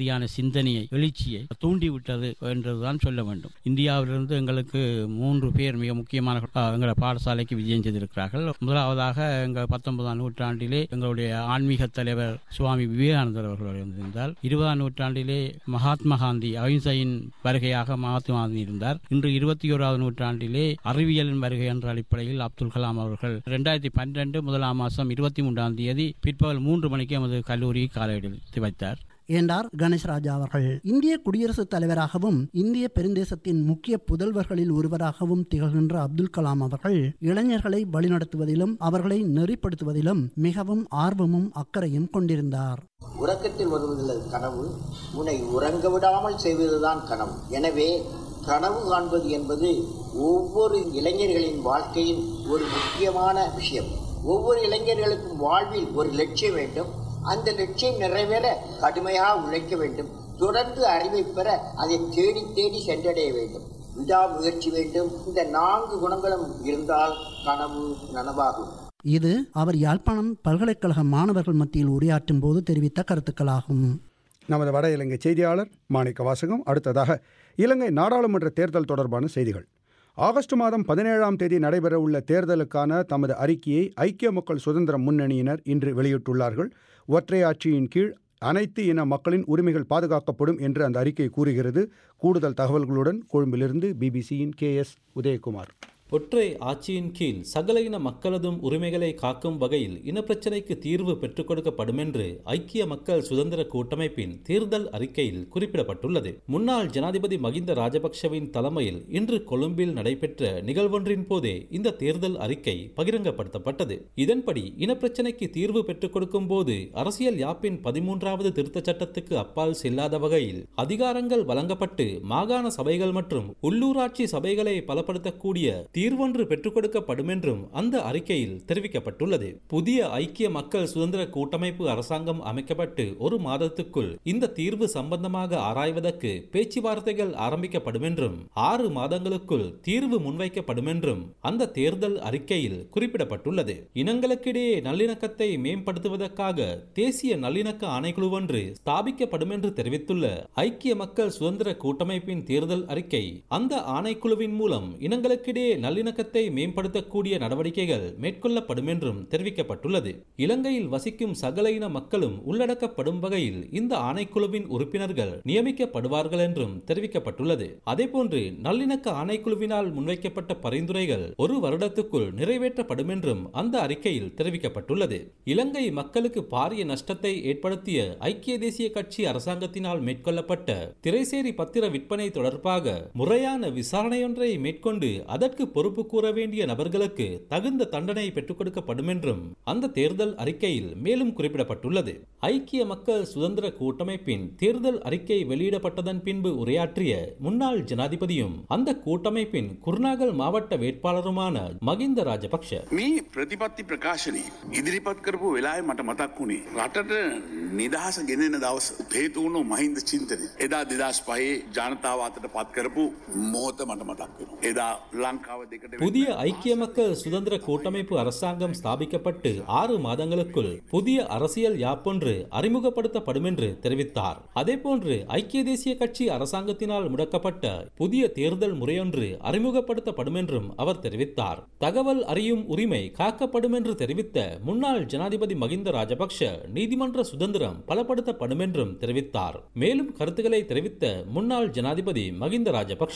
மாதிரியான சிந்தனையை எழுச்சியை தூண்டிவிட்டது என்றுதான் சொல்ல வேண்டும். இந்தியாவிலிருந்து எங்களுக்கு மூன்று பேர் மிக முக்கியமான எங்கள் பாடசாலைக்கு விஜயம் செய்திருக்கிறார்கள். முதலாவதாக எங்கள் பத்தொன்பதாம் நூற்றாண்டிலே எங்களுடைய ஆன்மீக தலைவர் சுவாமி விவேகானந்தர் அவர்கள் வந்திருந்தார். இருபதாம் நூற்றாண்டிலே மகாத்மா காந்தி அகிம்சையின் வருகையாக மகாத்மா காந்தி இருந்தார். இன்று இருபத்தி ஓராவது நூற்றாண்டிலே அறிவியலின் வருகை என்ற அடிப்படையில் அப்துல் கலாம் அவர்கள் இரண்டாயிரத்தி பன்னிரண்டு முதலாம் மாதம் இருபத்தி மூன்றாம் தேதி பிற்பகல் மூன்று மணிக்கு எமது கல்லூரி காலையெடுத்து வைத்தார் என்றார் கணேஷ்ராஜா அவர்கள். இந்திய குடியரசுத் தலைவராகவும் இந்திய பெருந்தேசத்தின் முக்கிய புதல்வர்களில் ஒருவராகவும் திகழ்கின்ற அப்துல் கலாம் அவர்கள் இளைஞர்களை வழிநடத்துவதிலும் அவர்களை நெறிப்படுத்துவதிலும் மிகவும் ஆர்வமும் அக்கறையும் கொண்டிருந்தார். உறக்கத்தில் வருவதில்லை கனவு, உன்னை உறங்க விடாமல் செய்வதுதான் கனவு. எனவே கனவு காண்பது என்பது ஒவ்வொரு இளைஞர்களின் வாழ்க்கையின் ஒரு முக்கியமான விஷயம். ஒவ்வொரு இளைஞர்களுக்கும் வாழ்வில் ஒரு லட்சியம் வேண்டும். அந்த லட்சியம் நிறைவேற கடுமையாக உழைக்க வேண்டும். தொடர்ந்து அறிவை பெற அதை தேடி தேடி சென்றடைய வேண்டும். விடாமுயற்சி வேண்டும். இந்த நான்கு குணங்களும் இருந்தால் கனவு நனவாகும். இது அவர் யாழ்ப்பாணம் பல்கலைக்கழக மாணவர்கள் மத்தியில் உரையாற்றும் போது தெரிவித்த கருத்துக்களாகும். நமது வட இலங்கை செய்தியாளர் மாணிக்க வாசகம். அடுத்ததாக இலங்கை நாடாளுமன்ற தேர்தல் தொடர்பான செய்திகள். ஆகஸ்ட் மாதம் பதினேழாம் தேதி நடைபெறவுள்ள தேர்தலுக்கான தமது அறிக்கையை ஐக்கிய மக்கள் சுதந்திர முன்னணியினர் இன்று வெளியிட்டுள்ளார்கள். ஒற்றையாட்சியின் கீழ் அனைத்து இன மக்களின் உரிமைகள் பாதுகாக்கப்படும் என்று அந்த அறிக்கை கூறுகிறது. கூடுதல் தகவல்களுடன் கொழும்பிலிருந்து பிபிசியின் கே எஸ் உதயகுமார். ஒற்றை ஆட்சியின் கீழ் சகல இன மக்களதும் உரிமைகளை காக்கும் வகையில் இனப்பிரச்சினைக்கு தீர்வு பெற்றுக் கொடுக்கப்படும் என்று ஐக்கிய மக்கள் சுதந்திர கூட்டமைப்பின் தேர்தல் அறிக்கையில் குறிப்பிடப்பட்டுள்ளது. முன்னாள் ஜனாதிபதி மகிந்த ராஜபக்ஷவின் தலைமையில் இன்று கொழும்பில் நடைபெற்ற நிகழ்வொன்றின் போதே இந்த தேர்தல் அறிக்கை பகிரங்கப்படுத்தப்பட்டது. இதன்படி இனப்பிரச்சினைக்கு தீர்வு பெற்றுக் கொடுக்கும் போது அரசியல் யாப்பின் பதிமூன்றாவது திருத்த சட்டத்துக்கு அப்பால் செல்லாத வகையில் அதிகாரங்கள் வழங்கப்பட்டு மாகாண சபைகள் மற்றும் உள்ளூராட்சி சபைகளை பலப்படுத்தக்கூடிய தீர்வொன்று பெற்றுக் கொடுக்கப்படும் என்றும் அந்த அறிக்கையில் தெரிவிக்கப்பட்டுள்ளது. புதிய ஐக்கிய மக்கள் சுதந்திர கூட்டமைப்பு அரசாங்கம் அமைக்கப்பட்டு ஒரு மாதத்துக்குள் இந்த தீர்வு சம்பந்தமாக ஆராய்வதற்கு பேச்சுவார்த்தைகள் ஆரம்பிக்கப்படும் என்றும் ஆறு மாதங்களுக்குள் தீர்வு முன்வைக்கப்படும் என்றும் அந்த தேர்தல் அறிக்கையில் குறிப்பிடப்பட்டுள்ளது. இனங்களுக்கிடையே நல்லிணக்கத்தை மேம்படுத்துவதற்காக தேசிய நல்லிணக்க ஆணைக்குழு ஒன்று ஸ்தாபிக்கப்படும் என்று தெரிவித்துள்ள ஐக்கிய மக்கள் சுதந்திர கூட்டமைப்பின் தேர்தல் அறிக்கை அந்த ஆணைக்குழுவின் மூலம் இனங்களுக்கிடையே நல்லிணக்கத்தை மேம்படுத்தக்கூடிய நடவடிக்கைகள் மேற்கொள்ளப்படும் என்றும் தெரிவிக்கப்பட்டுள்ளது. இலங்கையில் வசிக்கும் சகல இன மக்களும் உள்ளடக்கப்படும் வகையில் இந்த ஆணைக்குழுவின் உறுப்பினர்கள் நியமிக்கப்படுவார்கள் என்றும் தெரிவிக்கப்பட்டுள்ளது. அதேபோன்று நல்லிணக்க ஆணைக்குழுவினால் முன்வைக்கப்பட்ட பரிந்துரைகள் ஒரு வருடத்துக்குள் நிறைவேற்றப்படும் என்றும் அந்த அறிக்கையில் தெரிவிக்கப்பட்டுள்ளது. இலங்கை மக்களுக்கு பாரிய நஷ்டத்தை ஏற்படுத்திய ஐக்கிய தேசிய கட்சி அரசாங்கத்தினால் மேற்கொள்ளப்பட்ட திரைசேரி பத்திர விற்பனை தொடர்பாக முறையான விசாரணையொன்றை மேற்கொண்டு அதற்கு பொறுப்பு கூற வேண்டிய நபர்களுக்கு தகுந்த தண்டனை பெற்றுக் கொடுக்கப்படும் என்றும் அந்த தேர்தல் அறிக்கையில் மேலும் குறிப்பிடப்பட்டுள்ளது. ஐக்கிய மக்கள் சுதந்திர கூட்டமைப்பின் தேர்தல் அறிக்கை வெளியிடப்பட்டதன் பின்பு உரையாற்றிய முன்னாள் ஜனாதிபதியும் அந்த கூட்டமைப்பின் குருநாகல் மாவட்ட வேட்பாளருமான மகிந்த ராஜபக்ஷ මේ ප්‍රතිපත්ති ප්‍රකාශනයේ ඉදිරිපත් කරපු වෙලාවේ මට මතක් වුණේ රටට නිදහස ගෙනෙන දවස හේතු වුණු මහින්ද චින්තනය. එදා දෙදාස් පහේ ජනතාව අතට පත් කරපු මොහොත මට මතක් වෙනවා. එදා ලංකාව புதிய ஐக்கிய மக்கள் சுதந்திர கூட்டமைப்பு அரசாங்கம் ஸ்தாபிக்கப்பட்டு ஆறு மாதங்களுக்குள் புதிய அரசியல் யாப்பொன்று அறிமுகப்படுத்தப்படும் என்று தெரிவித்தார். அதேபோன்று ஐக்கிய தேசிய கட்சி அரசாங்கத்தினால் முடக்கப்பட்ட புதிய தேர்தல் முறையொன்று அறிமுகப்படுத்தப்படும் என்றும் அவர் தெரிவித்தார். தகவல் அறியும் உரிமை காக்கப்படும் என்று தெரிவித்த முன்னாள் ஜனாதிபதி மகிந்த ராஜபக்ஷ நீதிமன்ற சுதந்திரம் பலப்படுத்தப்படும் என்றும் தெரிவித்தார். மேலும் கருத்துக்களை தெரிவித்த முன்னாள் ஜனாதிபதி மகிந்த ராஜபக்ஷ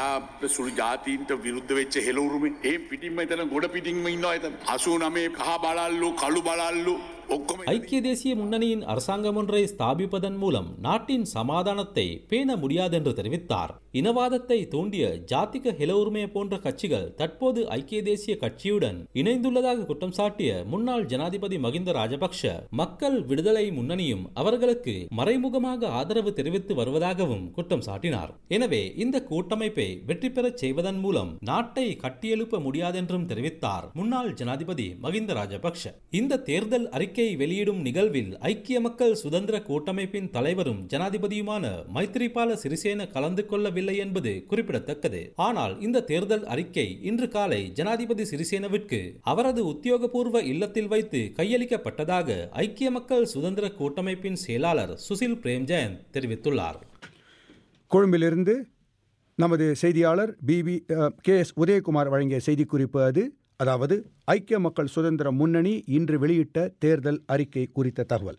විරුද්ධ වෙච්ච හෙළවුරුමේ ඒ පිටින්ම එතන ගොඩ පිටින්ම ඉන්නවා එතන අසූනමේ කහ බලල්ලු කළු බලල්ලු ஐக்கிய தேசிய முன்னணியின் அரசாங்கம் ஒன்றை ஸ்தாபிப்பதன் மூலம் நாட்டின் சமாதானத்தை பேண முடியாது என்று தெரிவித்தார். இனவாதத்தை தூண்டிய ஜாதிக ஹெலவுரிமை போன்ற கட்சிகள் தற்போது ஐக்கிய தேசிய கட்சியுடன் இணைந்துள்ளதாக குற்றம் சாட்டிய முன்னாள் ஜனாதிபதி மகிந்த ராஜபக்ஷ மக்கள் விடுதலை முன்னணியும் அவர்களுக்கு மறைமுகமாக ஆதரவு தெரிவித்து வருவதாகவும் குற்றம் சாட்டினார். எனவே இந்த கூட்டமைப்பை வெற்றி பெறச் செய்வதன் மூலம் நாட்டை கட்டியெழுப்ப முடியாதென்றும் தெரிவித்தார் முன்னாள் ஜனாதிபதி மகிந்த ராஜபக்ஷ. இந்த தேர்தல் அறிக்கை அறிக்கை வெளியிடும் நிகழ்வில் ஐக்கிய மக்கள் சுதந்திர கூட்டமைப்பின் தலைவரும் ஜனாதிபதியுமான மைத்ரிபால சிறிசேன கலந்து கொள்ளவில்லை என்பது குறிப்பிடத்தக்கது. ஆனால் இந்த தேர்தல் அறிக்கை இன்று காலை ஜனாதிபதி சிறிசேனவிற்கு அவரது உத்தியோகபூர்வ இல்லத்தில் வைத்து கையளிக்கப்பட்டதாக ஐக்கிய மக்கள் சுதந்திர கூட்டமைப்பின் செயலாளர் சுசில் பிரேம்ஜயந்த் தெரிவித்துள்ளார். கொழும்பிலிருந்து நமது செய்தியாளர் பிபி கே எஸ் உதயகுமார் வழங்கிய செய்திக்குறிப்பு அது. அதாவது ஐக்கிய மக்கள் சுதந்திர முன்னணி இன்று வெளியிட்ட தேர்தல் அறிக்கை குறித்த தகவல்.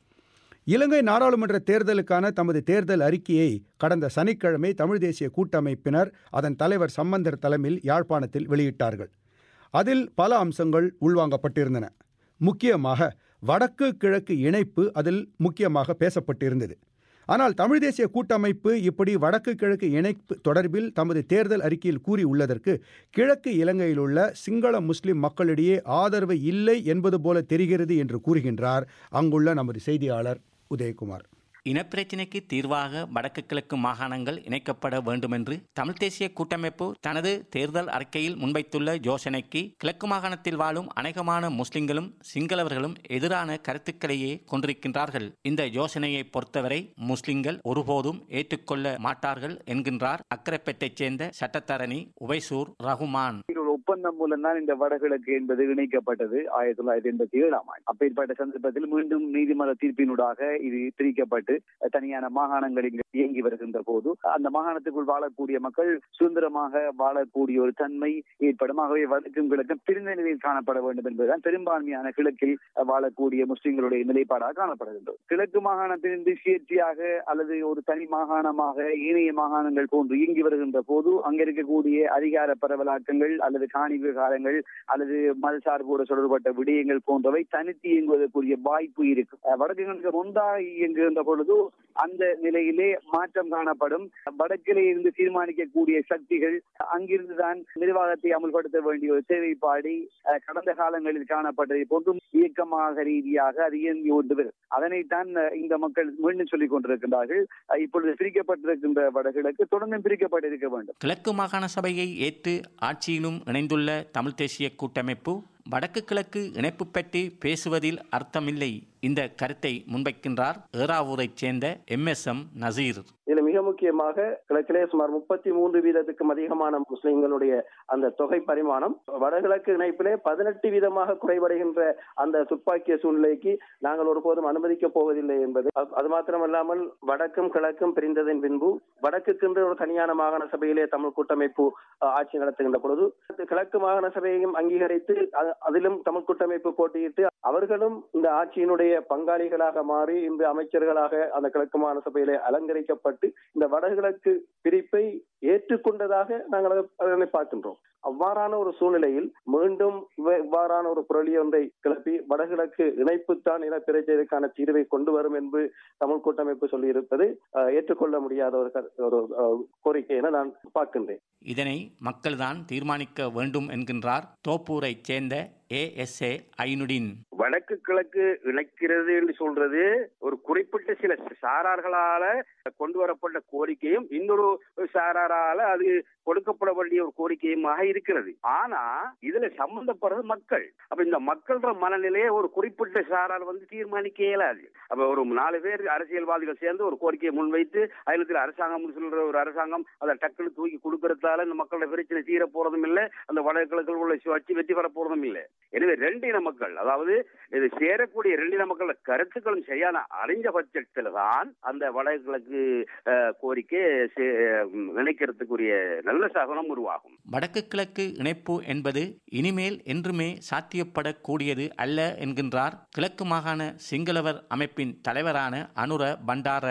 இலங்கை நாடாளுமன்ற தேர்தலுக்கான தமது தேர்தல் அறிக்கையை கடந்த சனிக்கிழமை தமிழ் தேசிய கூட்டமைப்பினர் அதன் தலைவர் சம்பந்தர் தலைமையில் யாழ்ப்பாணத்தில் வெளியிட்டார்கள். அதில் பல அம்சங்கள் உள்வாங்கப்பட்டிருந்தன. முக்கியமாக வடக்கு கிழக்கு இணைப்பு அதில் முக்கியமாக பேசப்பட்டிருந்தது. ஆனால் தமிழ் தேசிய கூட்டமைப்பு இப்படி வடக்கு கிழக்கு இணைப்பு தொடர்பில் தமது தேர்தல் அறிக்கையில் கூறியுள்ளதற்கு கிழக்கு இலங்கையில் உள்ள சிங்கள முஸ்லிம் மக்களிடையே ஆதரவு இல்லை என்பது போல தெரிகிறது என்று கூறுகின்றார் அங்குள்ள நமது செய்தியாளர் உதயகுமார். இனப்பிரச்சினைக்கு தீர்வாக வடக்கு கிழக்கு மாகாணங்கள் இணைக்கப்பட வேண்டும் என்று தமிழ் தேசிய கூட்டமைப்பு தனது தேர்தல் அறிக்கையில் முன்வைத்துள்ள யோசனைக்கு கிழக்கு மாகாணத்தில் வாழும் அநேகமான முஸ்லிம்களும் சிங்களவர்களும் எதிரான கருத்துக்களையே கொண்டிருக்கின்றார்கள். இந்த யோசனையை பொறுத்தவரை முஸ்லிம்கள் ஒருபோதும் ஏற்றுக்கொள்ள மாட்டார்கள் என்கின்றார் அக்கரைப்பேட்டைச் சேர்ந்த சட்டத்தரணி உபைசூர் ரகுமான். ஒப்பந்தம் மூலம் தான் இந்த வடகிழக்கு என்பது இணைக்கப்பட்டது ஆயிரத்தி தொள்ளாயிரத்தி எண்பத்தி ஏழாம் ஆண்டு. அப்பேற்பட்ட சந்தர்ப்பத்தில் மீண்டும் நீதிமன்ற தீர்ப்பினூடாக இது பிரிக்கப்பட்டு தனியான மாகாணங்களில் இயங்கி வருகின்ற போது அந்த மாகாணத்துக்குள் வாழக்கூடிய மக்கள் சுதந்திரமாக வாழக்கூடிய ஒரு தன்மை ஏற்படும். ஆகவே வடக்கும் கிழக்கும் பிரிந்த நிலையில் காணப்பட வேண்டும் என்பதுதான் பெரும்பான்மையான கிழக்கில் வாழக்கூடிய முஸ்லிம்களுடைய நிலைப்பாடாக காணப்படுகின்றது. கிழக்கு மாகாணத்திலிருந்து சுயேட்சையாக அல்லது ஒரு தனி மாகாணமாக ஏனைய மாகாணங்கள் போன்று இயங்கி வருகின்ற போது அங்க இருக்கக்கூடிய அதிகார பரவலாக்கங்கள் அல்லது காணி விவகாரங்கள் அல்லது மதசார்போடு தொடர்பட்ட விடயங்கள் போன்றவை தனித்து இயங்குவதற்குரிய வாய்ப்பு இருக்கு. வடக்கு ஒன்றாக இயங்குகின்ற பொழுது அந்த நிலையிலே மாற்றம் காணப்படும். வடக்கிலே இருந்து தீர்மானிக்கக்கூடிய சக்திகள் அங்கிருந்துதான் நிர்வாகத்தை அமல்படுத்த வேண்டிய ஒரு தேவைப்பாடி கடந்த காலங்களில் காணப்பட்டதை போன்றும் இயக்கமாக ரீதியாக அது இயங்கி கொண்டு அதனைத்தான் இந்த மக்கள் மீண்டும் சொல்லிக் கொண்டிருக்கின்றார்கள். இப்பொழுது பிரிக்கப்பட்டிருக்கின்ற வடகிழக்கு தொடர்ந்து பிரிக்கப்பட்டிருக்க வேண்டும். கிழக்கு மாகாண சபையை ஏற்று ஆட்சியிலும் இணைந்துள்ள தமிழ் தேசிய கூட்டமைப்பு வடக்கு கிழக்கு இணைப்பு பற்றி பேசுவதில் அர்த்தமில்லை. இந்த கருத்தை முன்வைக்கின்றார் ஏறாவூரைச் சேர்ந்த எம் எஸ் எம் நசீர். இதுல மிக முக்கியமாக கிழக்கிலே சுமார் முப்பத்தி மூன்று வீதத்துக்கும் அதிகமான முஸ்லிம்களுடைய அந்த தொகை பரிமாணம் வடகிழக்கு இணைப்பிலே பதினெட்டு வீதமாக குறைவடைகின்ற அந்த துப்பாக்கிய சூழ்நிலைக்கு நாங்கள் ஒருபோதும் அனுமதிக்கப் போவதில்லை என்பது. அது மாத்திரமல்லாமல் வடக்கும் கிழக்கும் பிரிந்ததன் பின்பு வடக்குக்கென்று ஒரு தனியான மாகாண சபையிலே தமிழ் கூட்டமைப்பு ஆட்சி நடத்துகின்ற பொழுது கிழக்கு மாகாண சபையையும் அங்கீகரித்து அதிலும் தமிழ் கூட்டமைப்பு போட்டியிட்டு அவர்களும் இந்த ஆட்சியினுடைய பங்காளிகளாக மாறி இந்த அமைச்சர்களாக அந்த கிழக்கு மாகாண சபையிலே அலங்கரிக்கப்பட்டு இந்த வடகிழக்கு பிரிப்பை ஏற்றுக்கொண்டதாக நாங்கள் அதனை பார்க்கின்றோம். அவ்வாறான ஒரு சூழ்நிலையில் மீண்டும் இவ்வாறான ஒரு புரளி ஒன்றை கிளப்பி வடகிழக்கு இணைப்புத்தான் இன பிரச்சனைக்கான தீர்வை கொண்டு வரும் என்று தமிழ் கூட்டமைப்பு சொல்லியிருப்பது ஏற்றுக்கொள்ள முடியாத ஒரு கோரிக்கை என நான் பார்க்கின்றேன். இதனை மக்கள்தான் தீர்மானிக்க வேண்டும் என்கின்றார் தோப்பூரை சேர்ந்த ஏ எஸ் ஏ ஐனுடின். வடக்கு கிழக்கு இணைக்கிறது என்று சொல்றது ஒரு குறிப்பிட்ட சில சாரார்களால கொண்டு வரப்பட்ட கோரிக்கையும் இன்னொரு சாராரால அது கொடுக்கப்பட வேண்டிய ஒரு கோரிக்கையுமாக இருக்கிறது. ஆனா இதுல சம்பந்தப்படுறது மக்கள். அப்ப இந்த மக்களோட மனநிலையை ஒரு குறிப்பிட்ட சாரார் வந்து தீர்மானிக்க இயலாது. அப்ப ஒரு நாலு பேர் அரசியல்வாதிகள் சேர்ந்து ஒரு கோரிக்கையை முன்வைத்து அதில் அரசாங்கம் சொல்ற ஒரு அரசாங்கம் அதை டக்குனு தூக்கி கொடுக்கறதால இந்த மக்களோட பிரச்சனை தீர போறதும் இல்லை, அந்த வடகிழக்கு உள்ள வச்சு வெற்றி பெற போறதும் இல்லை. எனவே ரெண்டு இன மக்கள், அதாவது இது சேரக்கூடிய ரெண்டு இன மக்கள் கருத்துக்களும் சரியான அறிஞ்ச பட்சத்தில் தான் அந்த வடகிழக்கு கோரிக்கை நினைக்கிறதுக்குரிய நல்ல சகனம் உருவாகும். வடக்கு கிழக்கு இணைப்பு என்பது இனிமேல் என்றுமே சாத்தியப்படக்கூடியது அல்ல என்கின்றார் கிழக்கு மாகாண சிங்களவர் அமைப்பின் தலைவரான அனுர பண்டார.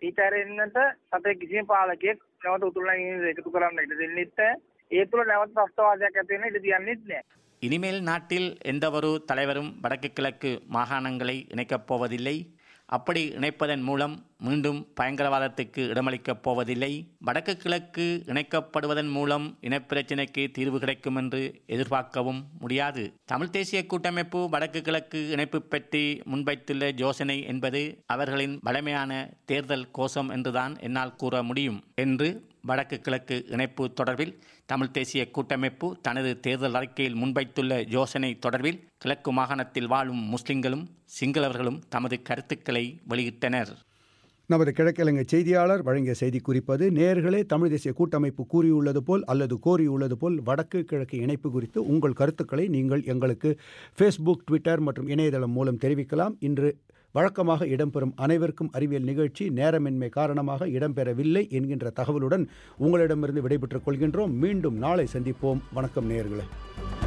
இனிமேல் நாட்டில் எந்தவொரு தலைவரும் வடக்கு கிழக்கு மாகாணங்களை இணைக்கப் போவதில்லை. அப்படி இணைப்பதன் மூலம் மீண்டும் பயங்கரவாதத்துக்கு இடமளிக்கப் போவதில்லை. வடக்கு கிழக்கு இணைக்கப்படுவதன் மூலம் இனப்பிரச்சினைக்கு தீர்வு கிடைக்கும் என்று எதிர்பார்க்கவும் முடியாது. தமிழ் தேசிய கூட்டமைப்பு வடக்கு கிழக்கு இணைப்பு பற்றி முன்வைத்துள்ள யோசனை என்பது அவர்களின் வலிமையான தேர்தல் கோஷம் என்றுதான் என்னால் கூற முடியும் என்று வடக்கு கிழக்கு இணைப்பு தொடர்பில் தமிழ் தேசிய கூட்டமைப்பு தனது தேர்தல் அறிக்கையில் முன்வைத்துள்ள யோசனை தொடர்பில் கிழக்கு மாகாணத்தில் வாழும் முஸ்லிம்களும் சிங்களவர்களும் தமது கருத்துக்களை வெளியிட்டனர். நமது கிழக்கிழங்கை செய்தியாளர் வழங்கிய செய்தி குறிப்பது, நேர்களே, தமிழ் தேசிய கூட்டமைப்பு கூறியுள்ளது போல் அல்லது கோரியுள்ளது போல் வடக்கு கிழக்கு இணைப்பு குறித்து உங்கள் கருத்துக்களை நீங்கள் எங்களுக்கு ஃபேஸ்புக், ட்விட்டர் மற்றும் இணையதளம் மூலம் தெரிவிக்கலாம். இன்று வழக்கமாக இடம்பெறும் அனைவருக்கும் அறிவியல் நிகழ்ச்சி நேரமின்மை காரணமாக இடம்பெறவில்லை என்கின்ற தகவலுடன் உங்களிடமிருந்து விடைபெற்றுக் கொள்கின்றோம். மீண்டும் நாளை சந்திப்போம். வணக்கம் நேயர்களே.